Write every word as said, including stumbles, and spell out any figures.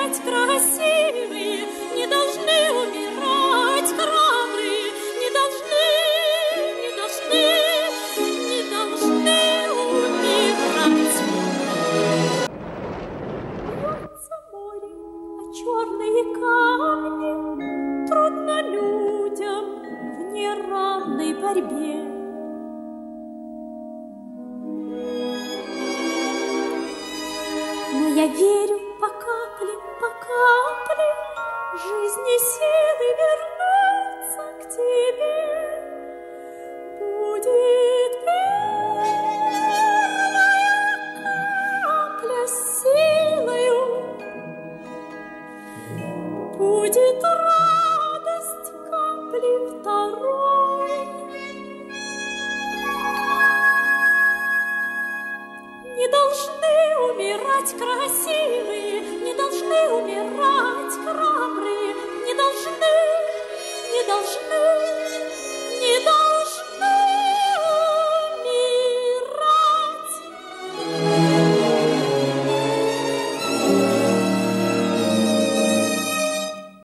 умирать красивые, не должны умирать храбрые, не должны, не должны, не должны умирать. Бьется море о черные камни, трудно людям в неравной борьбе. Но я верю по капле, по капле жизни силы вернутся к тебе. Будет первая капля с силою, будет радость капли второй. Не должны умирать красивые, не должны умирать